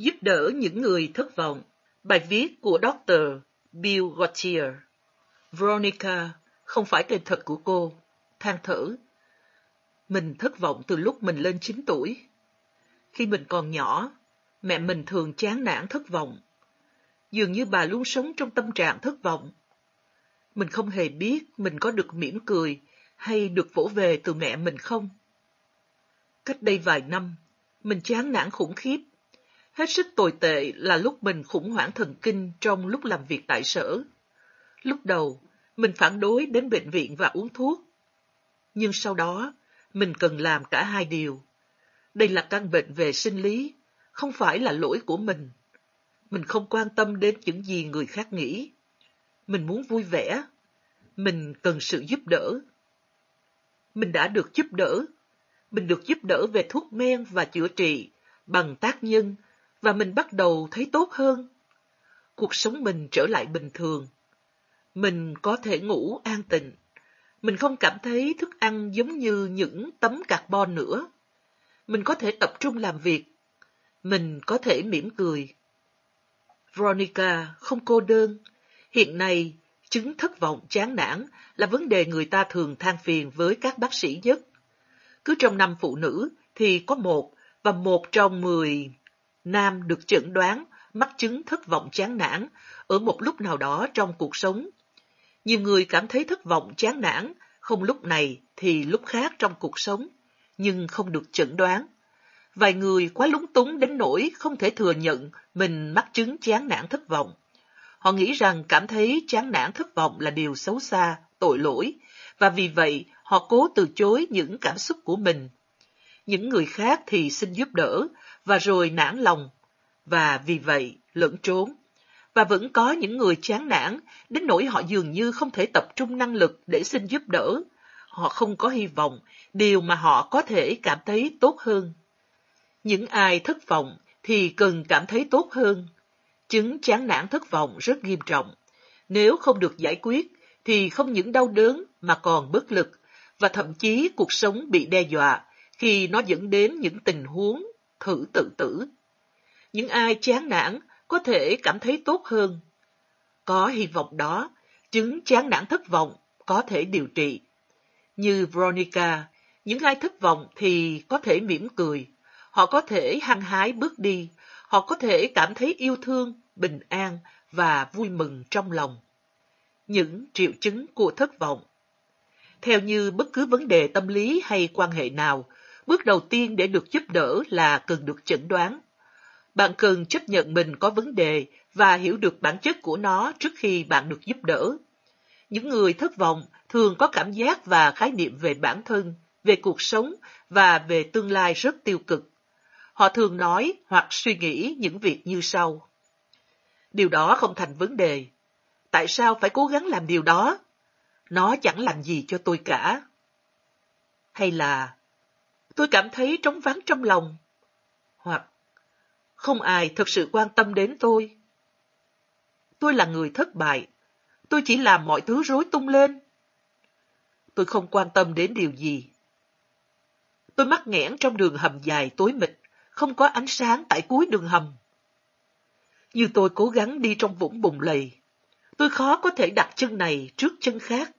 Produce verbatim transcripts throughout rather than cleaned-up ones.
Giúp đỡ những người thất vọng. Bài viết của doctor Bill Gautier. Veronica không phải tên thật của cô. Than thở. Mình thất vọng từ lúc mình lên chín tuổi. Khi mình còn nhỏ, mẹ mình thường chán nản thất vọng. Dường như bà luôn sống trong tâm trạng thất vọng. Mình không hề biết mình có được mỉm cười hay được vỗ về từ mẹ mình không. Cách đây vài năm, mình chán nản khủng khiếp. Hết sức tồi tệ là lúc mình khủng hoảng thần kinh trong lúc làm việc tại sở. Lúc đầu, mình phản đối đến bệnh viện và uống thuốc. Nhưng sau đó, mình cần làm cả hai điều. Đây là căn bệnh về sinh lý, không phải là lỗi của mình. Mình không quan tâm đến những gì người khác nghĩ. Mình muốn vui vẻ. Mình cần sự giúp đỡ. Mình đã được giúp đỡ. Mình được giúp đỡ về thuốc men và chữa trị, bằng tác nhân, và mình bắt đầu thấy tốt hơn. Cuộc sống mình trở lại bình thường. Mình có thể ngủ an tịnh. Mình không cảm thấy thức ăn giống như những tấm carbon nữa. Mình có thể tập trung làm việc. Mình có thể mỉm cười. Veronica không cô đơn. Hiện nay, chứng thất vọng chán nản là vấn đề người ta thường than phiền với các bác sĩ nhất. Cứ trong năm phụ nữ thì có một và một trong mười nam được chẩn đoán mắc chứng thất vọng chán nản ở một lúc nào đó trong cuộc sống. Nhiều người cảm thấy thất vọng chán nản không lúc này thì lúc khác trong cuộc sống, nhưng không được chẩn đoán. Vài người quá lúng túng đến nỗi không thể thừa nhận mình mắc chứng chán nản thất vọng. Họ nghĩ rằng cảm thấy chán nản thất vọng là điều xấu xa, tội lỗi, và vì vậy họ cố từ chối những cảm xúc của mình. Những người khác thì xin giúp đỡ, và rồi nản lòng, và vì vậy lẫn trốn. Và vẫn có những người chán nản, đến nỗi họ dường như không thể tập trung năng lực để xin giúp đỡ. Họ không có hy vọng, điều mà họ có thể cảm thấy tốt hơn. Những ai thất vọng thì cần cảm thấy tốt hơn. Chứng chán nản thất vọng rất nghiêm trọng. Nếu không được giải quyết, thì không những đau đớn mà còn bất lực, và thậm chí cuộc sống bị đe dọa khi nó dẫn đến những tình huống thử tự tử. Những ai chán nản có thể cảm thấy tốt hơn. Có hy vọng đó, chứng chán nản thất vọng có thể điều trị. Như Veronica, những ai thất vọng thì có thể mỉm cười. Họ có thể hăng hái bước đi. Họ có thể cảm thấy yêu thương, bình an và vui mừng trong lòng. Những triệu chứng của thất vọng. Theo như bất cứ vấn đề tâm lý hay quan hệ nào, bước đầu tiên để được giúp đỡ là cần được chẩn đoán. Bạn cần chấp nhận mình có vấn đề và hiểu được bản chất của nó trước khi bạn được giúp đỡ. Những người thất vọng thường có cảm giác và khái niệm về bản thân, về cuộc sống và về tương lai rất tiêu cực. Họ thường nói hoặc suy nghĩ những việc như sau. Điều đó không thành vấn đề. Tại sao phải cố gắng làm điều đó? Nó chẳng làm gì cho tôi cả. Hay là, tôi cảm thấy trống vắng trong lòng. Hoặc, không ai thực sự quan tâm đến tôi. Tôi là người thất bại. Tôi chỉ làm mọi thứ rối tung lên. Tôi không quan tâm đến điều gì. Tôi mắc nghẽn trong đường hầm dài tối mịt, không có ánh sáng tại cuối đường hầm. Như tôi cố gắng đi trong vũng bùn lầy, tôi khó có thể đặt chân này trước chân khác.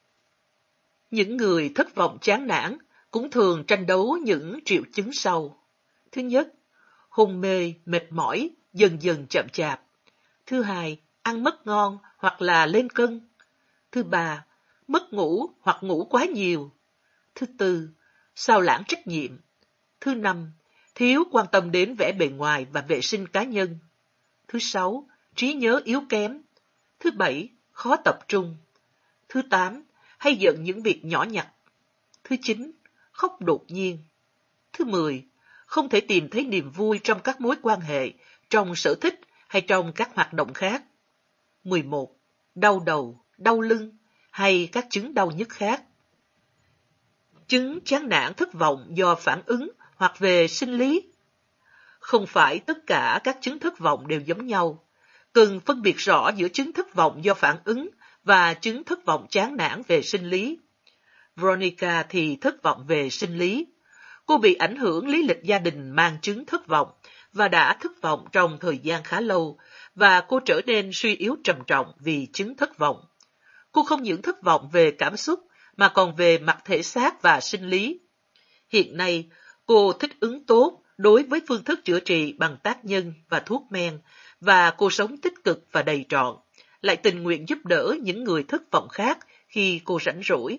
Những người thất vọng chán nản cũng thường tranh đấu những triệu chứng sau. Thứ nhất, hôn mê, mệt mỏi, dần dần chậm chạp. Thứ hai, ăn mất ngon hoặc là lên cân. Thứ ba, mất ngủ hoặc ngủ quá nhiều. Thứ tư, sao lãng trách nhiệm. Thứ năm, thiếu quan tâm đến vẻ bề ngoài và vệ sinh cá nhân. Thứ sáu, trí nhớ yếu kém. Thứ bảy, khó tập trung. Thứ tám, hay giận những việc nhỏ nhặt. Thứ chín, khóc đột nhiên. Thứ mười, không thể tìm thấy niềm vui trong các mối quan hệ, trong sở thích hay trong các hoạt động khác. mười một, đau đầu, đau lưng hay các chứng đau nhức khác. Chứng chán nản thất vọng do phản ứng hoặc về sinh lý. Không phải tất cả các chứng thất vọng đều giống nhau. Cần phân biệt rõ giữa chứng thất vọng do phản ứng và chứng thất vọng chán nản về sinh lý. Veronica thì thất vọng về sinh lý. Cô bị ảnh hưởng lý lịch gia đình mang chứng thất vọng và đã thất vọng trong thời gian khá lâu, và cô trở nên suy yếu trầm trọng vì chứng thất vọng. Cô không những thất vọng về cảm xúc, mà còn về mặt thể xác và sinh lý. Hiện nay, cô thích ứng tốt đối với phương thức chữa trị bằng tác nhân và thuốc men, và cô sống tích cực và đầy trọn, lại tình nguyện giúp đỡ những người thất vọng khác khi cô rảnh rỗi.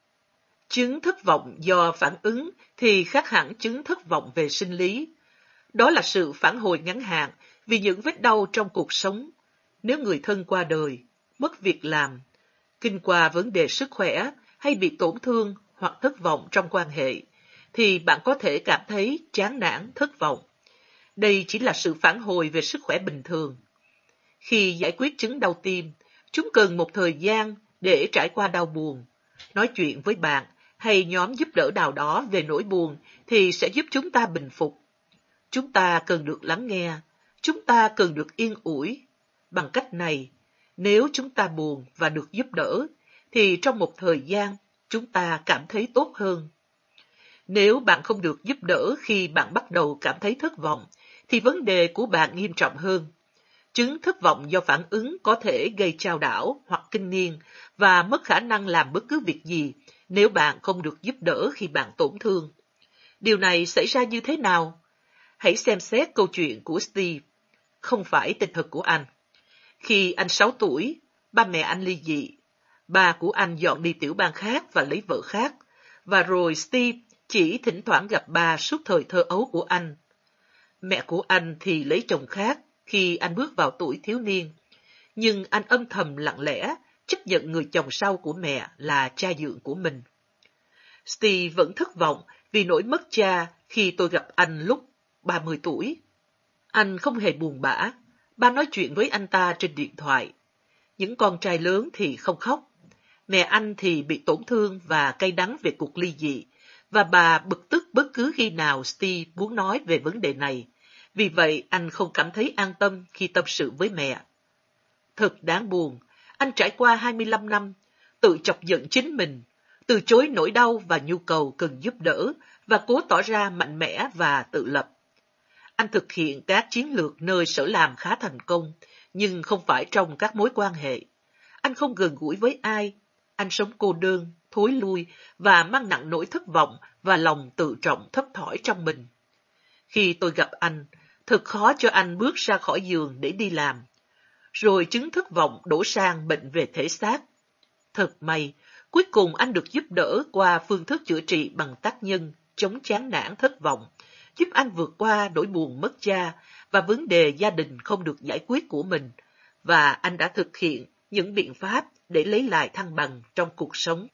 Chứng thất vọng do phản ứng thì khác hẳn chứng thất vọng về sinh lý. Đó là sự phản hồi ngắn hạn vì những vết đau trong cuộc sống. Nếu người thân qua đời, mất việc làm, kinh qua vấn đề sức khỏe hay bị tổn thương hoặc thất vọng trong quan hệ, thì bạn có thể cảm thấy chán nản, thất vọng. Đây chỉ là sự phản hồi về sức khỏe bình thường. Khi giải quyết chứng đau tim, chúng cần một thời gian để trải qua đau buồn. Nói chuyện với bạn hay nhóm giúp đỡ nào đó về nỗi buồn thì sẽ giúp chúng ta bình phục. Chúng ta cần được lắng nghe, chúng ta cần được yên ủi. Bằng cách này, nếu chúng ta buồn và được giúp đỡ, thì trong một thời gian, chúng ta cảm thấy tốt hơn. Nếu bạn không được giúp đỡ khi bạn bắt đầu cảm thấy thất vọng, thì vấn đề của bạn nghiêm trọng hơn. Chứng thất vọng do phản ứng có thể gây chao đảo hoặc kinh niên và mất khả năng làm bất cứ việc gì nếu bạn không được giúp đỡ khi bạn tổn thương. Điều này xảy ra như thế nào? Hãy xem xét câu chuyện của Steve, không phải tên thật của anh. Khi anh sáu tuổi, ba mẹ anh ly dị. Ba của anh dọn đi tiểu bang khác và lấy vợ khác, và rồi Steve chỉ thỉnh thoảng gặp ba suốt thời thơ ấu của anh. Mẹ của anh thì lấy chồng khác khi anh bước vào tuổi thiếu niên, nhưng anh âm thầm lặng lẽ chấp nhận người chồng sau của mẹ là cha dượng của mình. Steve vẫn thất vọng vì nỗi mất cha khi tôi gặp anh lúc ba mươi tuổi. Anh không hề buồn bã, ba nói chuyện với anh ta trên điện thoại. Những con trai lớn thì không khóc. Mẹ anh thì bị tổn thương và cay đắng về cuộc ly dị, và bà bực tức bất cứ khi nào Steve muốn nói về vấn đề này. Vì vậy, anh không cảm thấy an tâm khi tâm sự với mẹ. Thật đáng buồn, anh trải qua hai mươi lăm năm, tự chọc giận chính mình, từ chối nỗi đau và nhu cầu cần giúp đỡ, và cố tỏ ra mạnh mẽ và tự lập. Anh thực hiện các chiến lược nơi sở làm khá thành công, nhưng không phải trong các mối quan hệ. Anh không gần gũi với ai. Anh sống cô đơn, thối lui và mang nặng nỗi thất vọng và lòng tự trọng thấp thỏi trong mình. Khi tôi gặp anh, thật khó cho anh bước ra khỏi giường để đi làm. Rồi chứng thất vọng đổ sang bệnh về thể xác. Thật may, cuối cùng anh được giúp đỡ qua phương thức chữa trị bằng tác nhân, chống chán nản thất vọng, giúp anh vượt qua nỗi buồn mất cha và vấn đề gia đình không được giải quyết của mình, và anh đã thực hiện những biện pháp để lấy lại thăng bằng trong cuộc sống.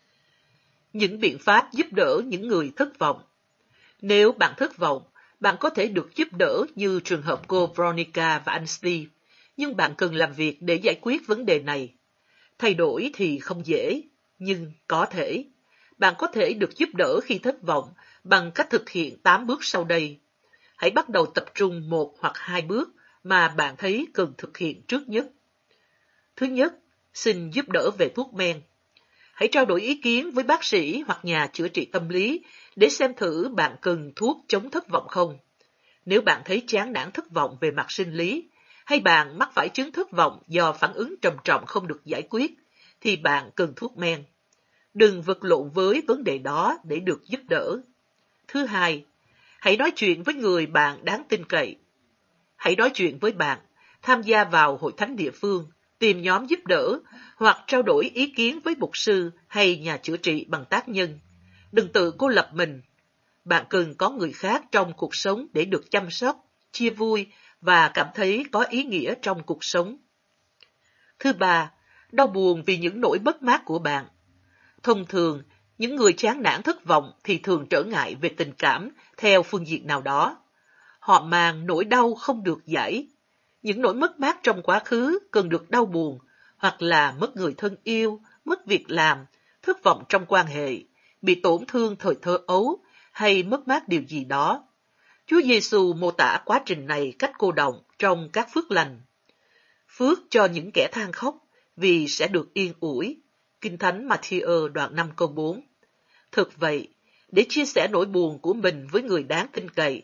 Những biện pháp giúp đỡ những người thất vọng. Nếu bạn thất vọng, bạn có thể được giúp đỡ như trường hợp cô Veronica và anh Steve, nhưng bạn cần làm việc để giải quyết vấn đề này. Thay đổi thì không dễ, nhưng có thể. Bạn có thể được giúp đỡ khi thất vọng bằng cách thực hiện tám bước sau đây. Hãy bắt đầu tập trung một hoặc hai bước mà bạn thấy cần thực hiện trước nhất. Thứ nhất, xin giúp đỡ về thuốc men. Hãy trao đổi ý kiến với bác sĩ hoặc nhà chữa trị tâm lý để xem thử bạn cần thuốc chống thất vọng không. Nếu bạn thấy chán nản thất vọng về mặt sinh lý, hay bạn mắc phải chứng thất vọng do phản ứng trầm trọng không được giải quyết, thì bạn cần thuốc men. Đừng vật lộn với vấn đề đó để được giúp đỡ. Thứ hai, hãy nói chuyện với người bạn đáng tin cậy. Hãy nói chuyện với bạn, tham gia vào hội thánh địa phương, tìm nhóm giúp đỡ, hoặc trao đổi ý kiến với mục sư hay nhà chữa trị bằng tác nhân. Đừng tự cô lập mình. Bạn cần có người khác trong cuộc sống để được chăm sóc, chia vui và cảm thấy có ý nghĩa trong cuộc sống. Thứ ba, đau buồn vì những nỗi mất mát của bạn. Thông thường, những người chán nản thất vọng thì thường trở ngại về tình cảm theo phương diện nào đó. Họ mang nỗi đau không được giải. Những nỗi mất mát trong quá khứ cần được đau buồn, hoặc là mất người thân yêu, mất việc làm, thất vọng trong quan hệ, bị tổn thương thời thơ ấu, hay mất mát điều gì đó. Chúa Giêsu mô tả quá trình này cách cô đọng trong các phước lành. Phước cho những kẻ than khóc, vì sẽ được yên ủi. Kinh Thánh Ma-thi-ơ đoạn năm câu bốn. Thực vậy, để chia sẻ nỗi buồn của mình với người đáng tin cậy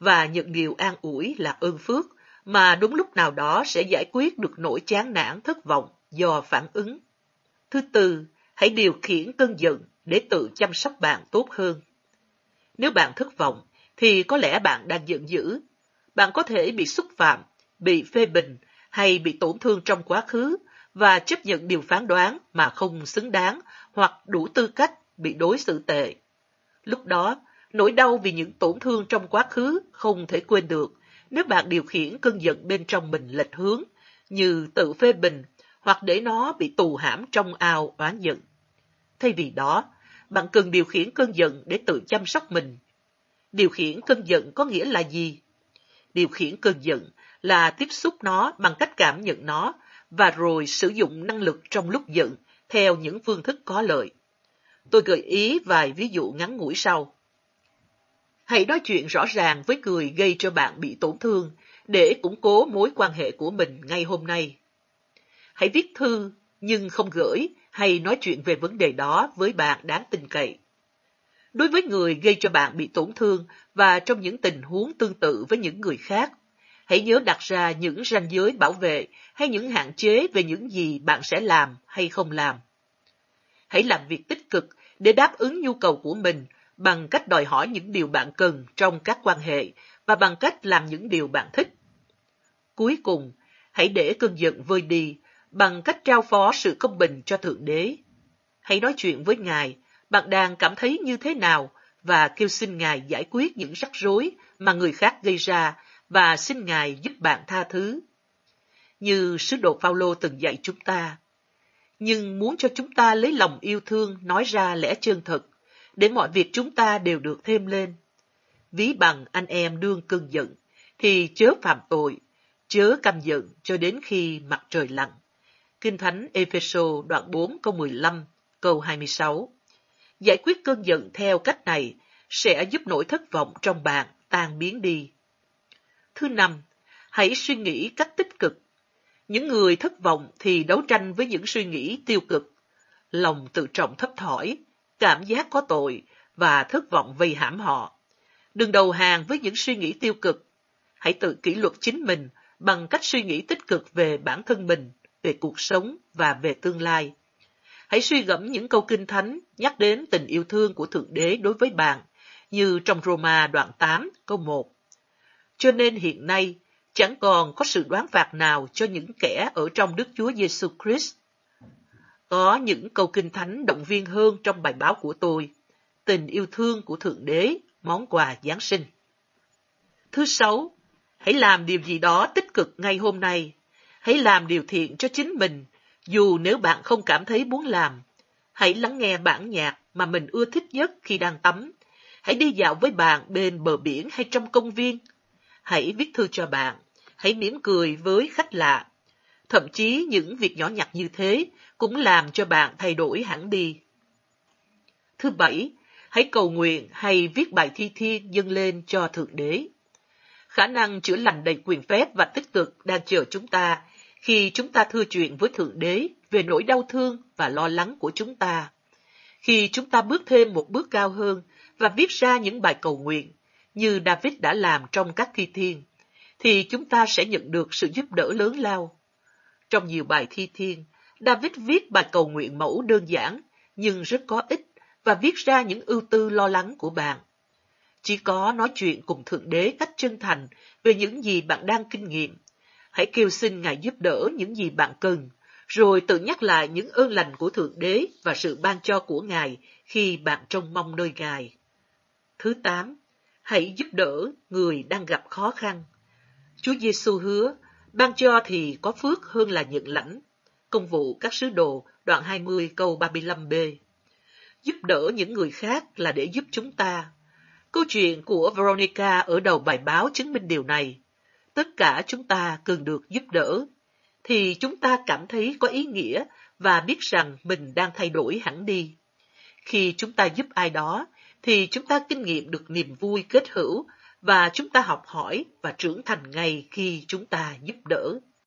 và nhận điều an ủi là ơn phước mà đúng lúc nào đó sẽ giải quyết được nỗi chán nản thất vọng do phản ứng. Thứ tư, hãy điều khiển cơn giận để tự chăm sóc bạn tốt hơn. Nếu bạn thất vọng, thì có lẽ bạn đang giận dữ. Bạn có thể bị xúc phạm, bị phê bình hay bị tổn thương trong quá khứ và chấp nhận điều phán đoán mà không xứng đáng hoặc đủ tư cách bị đối xử tệ. Lúc đó, nỗi đau vì những tổn thương trong quá khứ không thể quên được nếu bạn điều khiển cơn giận bên trong mình lệch hướng, như tự phê bình hoặc để nó bị tù hãm trong ao oán giận. Thay vì đó, bạn cần điều khiển cơn giận để tự chăm sóc mình. Điều khiển cơn giận có nghĩa là gì? Điều khiển cơn giận là tiếp xúc nó bằng cách cảm nhận nó và rồi sử dụng năng lực trong lúc giận theo những phương thức có lợi. Tôi gợi ý vài ví dụ ngắn ngủi sau. Hãy nói chuyện rõ ràng với người gây cho bạn bị tổn thương để củng cố mối quan hệ của mình ngay hôm nay. Hãy viết thư nhưng không gửi hay nói chuyện về vấn đề đó với bạn đáng tin cậy. Đối với người gây cho bạn bị tổn thương và trong những tình huống tương tự với những người khác, hãy nhớ đặt ra những ranh giới bảo vệ hay những hạn chế về những gì bạn sẽ làm hay không làm. Hãy làm việc tích cực để đáp ứng nhu cầu của mình bằng cách đòi hỏi những điều bạn cần trong các quan hệ và bằng cách làm những điều bạn thích. Cuối cùng, hãy để cơn giận vơi đi bằng cách trao phó sự công bình cho Thượng Đế. Hãy nói chuyện với Ngài, bạn đang cảm thấy như thế nào và kêu xin Ngài giải quyết những rắc rối mà người khác gây ra và xin Ngài giúp bạn tha thứ. Như sứ đồ Phaolô từng dạy chúng ta, nhưng muốn cho chúng ta lấy lòng yêu thương nói ra lẽ chân thật, để mọi việc chúng ta đều được thêm lên. Ví bằng anh em đương cơn giận, thì chớ phạm tội, chớ căm giận cho đến khi mặt trời lặn. Kinh Thánh Ê-phê-sô đoạn bốn câu mười lăm, câu hai mươi sáu. Giải quyết cơn giận theo cách này sẽ giúp nỗi thất vọng trong bạn tan biến đi. Thứ năm, hãy suy nghĩ cách tích cực. Những người thất vọng thì đấu tranh với những suy nghĩ tiêu cực. Lòng tự trọng thấp thỏi, cảm giác có tội và thất vọng vây hãm họ. Đừng đầu hàng với những suy nghĩ tiêu cực. Hãy tự kỷ luật chính mình bằng cách suy nghĩ tích cực về bản thân mình, về cuộc sống và về tương lai. Hãy suy gẫm những câu kinh thánh nhắc đến tình yêu thương của Thượng Đế đối với bạn, như trong Roma đoạn tám câu một. Cho nên hiện nay, chẳng còn có sự đoán phạt nào cho những kẻ ở trong Đức Chúa Giêsu Christ. Có những câu kinh thánh động viên hơn trong bài báo của tôi, tình yêu thương của Thượng Đế, món quà Giáng sinh. Thứ sáu, hãy làm điều gì đó tích cực ngay hôm nay. Hãy làm điều thiện cho chính mình, dù nếu bạn không cảm thấy muốn làm. Hãy lắng nghe bản nhạc mà mình ưa thích nhất khi đang tắm. Hãy đi dạo với bạn bên bờ biển hay trong công viên. Hãy viết thư cho bạn. Hãy mỉm cười với khách lạ. Thậm chí những việc nhỏ nhặt như thế cũng làm cho bạn thay đổi hẳn đi. Thứ bảy, hãy cầu nguyện hay viết bài thi thiên dâng lên cho Thượng Đế. Khả năng chữa lành đầy quyền phép và tích cực đang chờ chúng ta khi chúng ta thưa chuyện với Thượng Đế về nỗi đau thương và lo lắng của chúng ta. Khi chúng ta bước thêm một bước cao hơn và viết ra những bài cầu nguyện, như David đã làm trong các thi thiên, thì chúng ta sẽ nhận được sự giúp đỡ lớn lao. Trong nhiều bài thi thiên, David viết bài cầu nguyện mẫu đơn giản, nhưng rất có ích, và viết ra những ưu tư lo lắng của bạn. Chỉ có nói chuyện cùng Thượng Đế cách chân thành về những gì bạn đang kinh nghiệm. Hãy kêu xin Ngài giúp đỡ những gì bạn cần, rồi tự nhắc lại những ơn lành của Thượng Đế và sự ban cho của Ngài khi bạn trông mong nơi Ngài. Thứ tám, hãy giúp đỡ người đang gặp khó khăn. Chúa Giêsu hứa, ban cho thì có phước hơn là nhận lãnh. Công vụ các sứ đồ, đoạn hai mươi câu ba mươi lăm b. Giúp đỡ những người khác là để giúp chúng ta. Câu chuyện của Veronica ở đầu bài báo chứng minh điều này. Tất cả chúng ta cần được giúp đỡ, thì chúng ta cảm thấy có ý nghĩa và biết rằng mình đang thay đổi hẳn đi. Khi chúng ta giúp ai đó, thì chúng ta kinh nghiệm được niềm vui kết hữu, và chúng ta học hỏi và trưởng thành ngay khi chúng ta giúp đỡ.